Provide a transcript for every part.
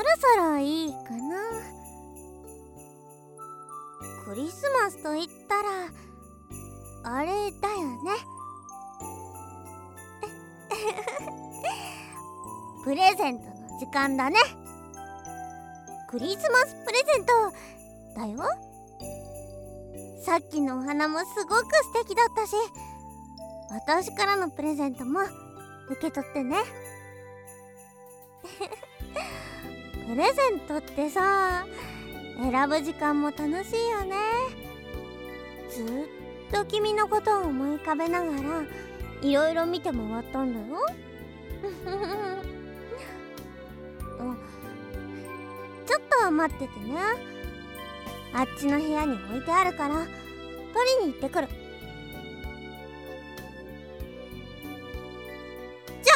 そろいいかな。クリスマスと言ったらあれだよね。プレゼントの時間だね。クリスマスプレゼントだよ。さっきのお花もすごく素敵だったし、私からのプレゼントも受け取ってね。プレゼントってさ、選ぶ時間も楽しいよね。ずっと君のことを思い浮かべながらいろいろ見て回ったんだよ。ちょっと待っててね。あっちの部屋に置いてあるから取りに行ってくる。じ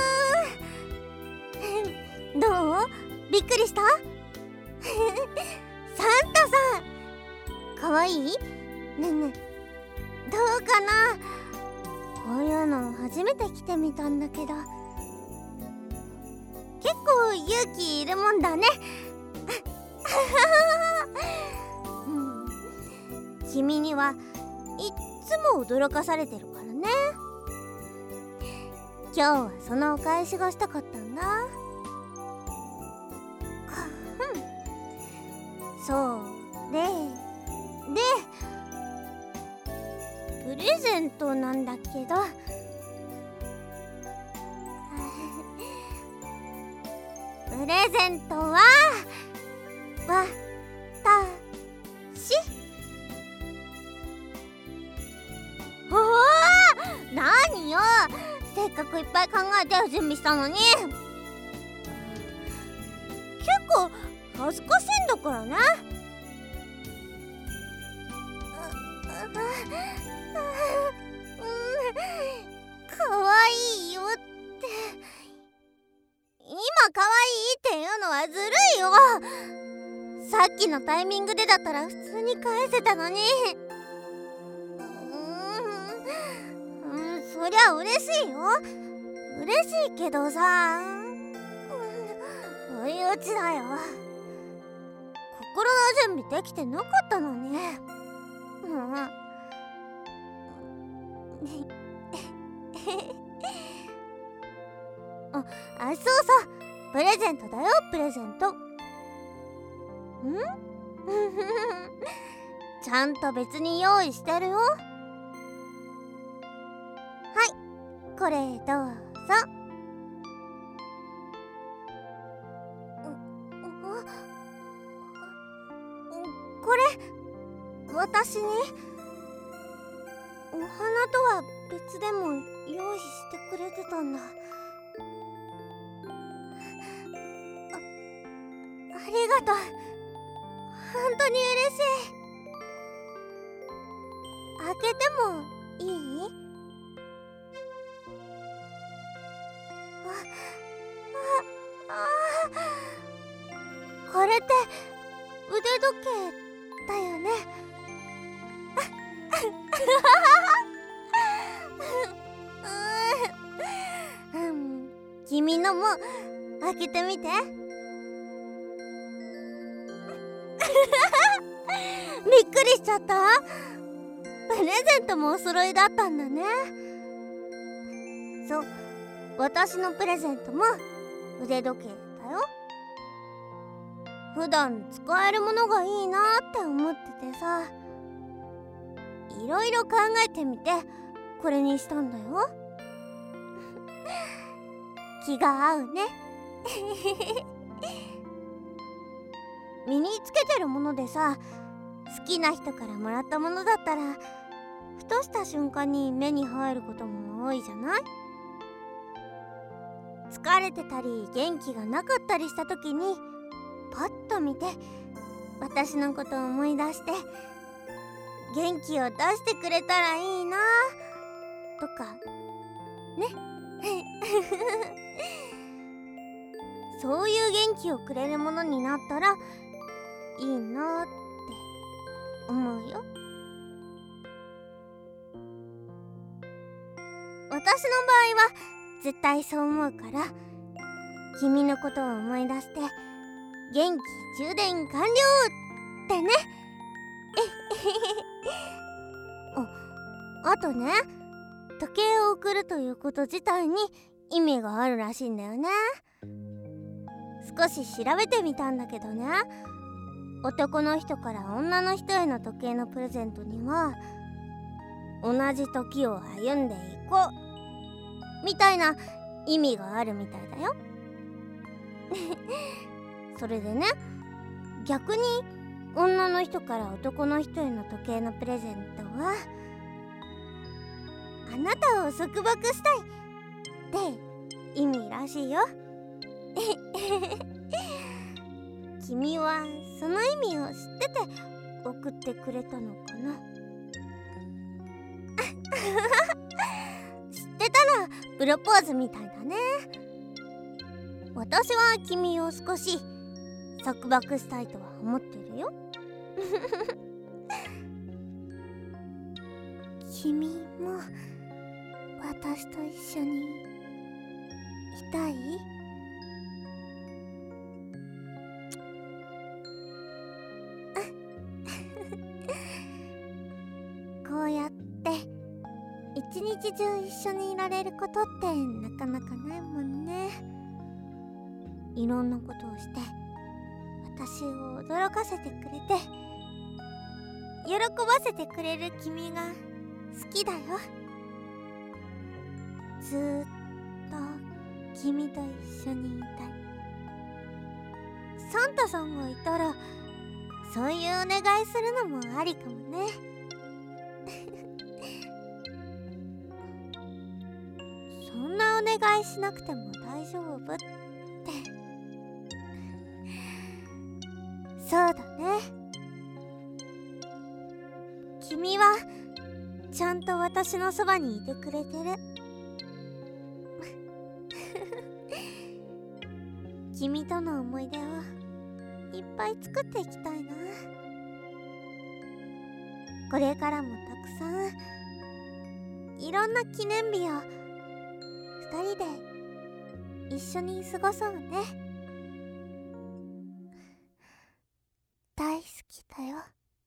ゃーん。どう？びっくりした？サンタさんかわいい？ねえねえ、どうかな。こういうの初めて着てみたんだけど、結構勇気いるもんだね。君にはいっつも驚かされてるからね。今日はそのお返しがしたかったんだ。そうでプレゼントなんだけど、プレゼントは何よ、せっかくいっぱい考えて準備したのに。結構恥ずかしいんだからね。かわいいよって、今かわいいっていうのはずるいよ。さっきのタイミングでだったら普通に返せたのに。そりゃ嬉しいよ。嬉しいけどさ、不意打ちだよ。心の準備できてなかったのに。そうそう、プレゼントだよ、プレゼント。ちゃんと別に用意してるよ。はい、これどうぞ。これ私に？お花とは別でも用意してくれてたんだ。ありがとう。本当に嬉しい。開けてもいい？これって腕時計だよね。君のも開けてみて。びっくりしちゃった。プレゼントもお揃いだったんだね。そう、私のプレゼントも腕時計だよ。普段使えるものがいいなって思っててさ、いろいろ考えてみてこれにしたんだよ。気が合うね。身につけてるものでさ、好きな人からもらったものだったらふとした瞬間に目に入ることも多いじゃない？疲れてたり元気がなかったりした時にパッと見て私のことを思い出して元気を出してくれたらいいなとかね。そういう元気をくれるものになったらいいなって思うよ。私の場合は絶対そう思うから、君のことを思い出して元気充電完了ってね。あとね、時計を送るということ自体に意味があるらしいんだよね。少し調べてみたんだけどね、男の人から女の人への時計のプレゼントには、同じ時を歩んでいこうみたいな意味があるみたいだよ。それでね、逆に女の人から男の人への時計のプレゼントは、あなたを束縛したいって意味らしいよ。君はその意味を知ってて送ってくれたのかな。知ってたらプロポーズみたいだね。私は君を少し束縛したいとは思ってるよ。君も私と一緒にいたい？こうやって一日中一緒にいられることってなかなかないもんね。いろんなことをして私を驚かせてくれて、喜ばせてくれる君が好きだよ。ずーっと君と一緒にいたい。サンタさんがいたらそういうお願いするのもありかもね。そんなお願いしなくても大丈夫って。そうだね。君はちゃんと私のそばにいてくれてる。君との思い出をいっぱい作っていきたいな。これからもたくさんいろんな記念日を二人で一緒に過ごそうね。大好きだよ。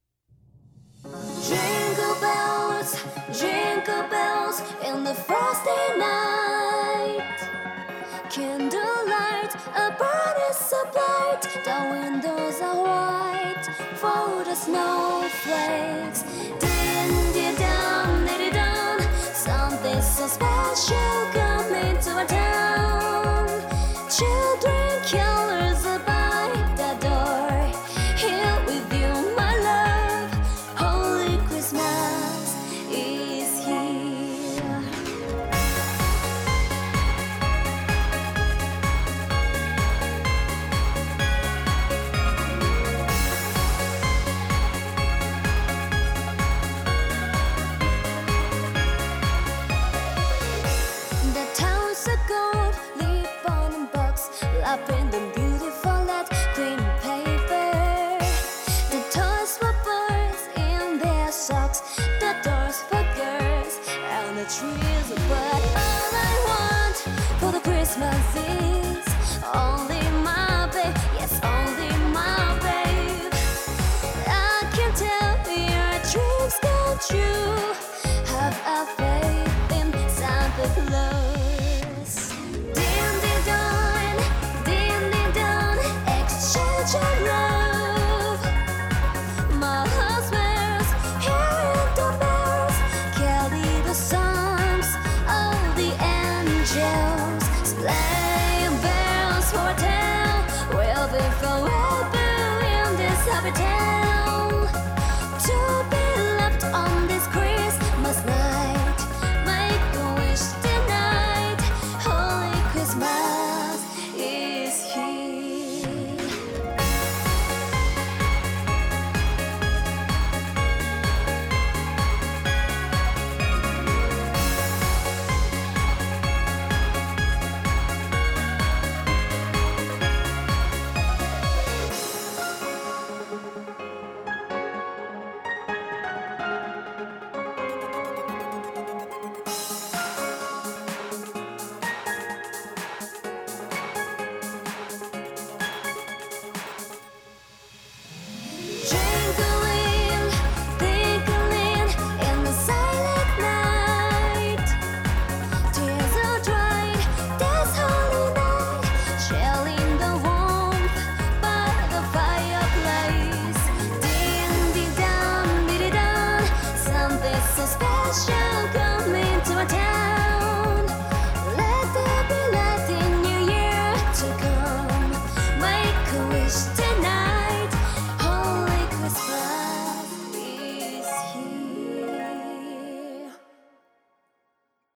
Jingle bells, jingle bells in the frosty night. Candlelight, a burning so bright. The windows are white for the snowflakes. Din-di-dum, di-di-dum, something so special coming to our town. Children carolers by the door. Here with you, my love. Holy Christmas is here. The towers of gold, lip on the box, wrapping them beautiful that green paper. The toys were birds in their socks, the doors for girls, and the trees. But all I want for the Christmas is only my babe, yes, only my babe. I can tell your dreams come true. Have a faith in Santa Claus. Din-din-don, exchange your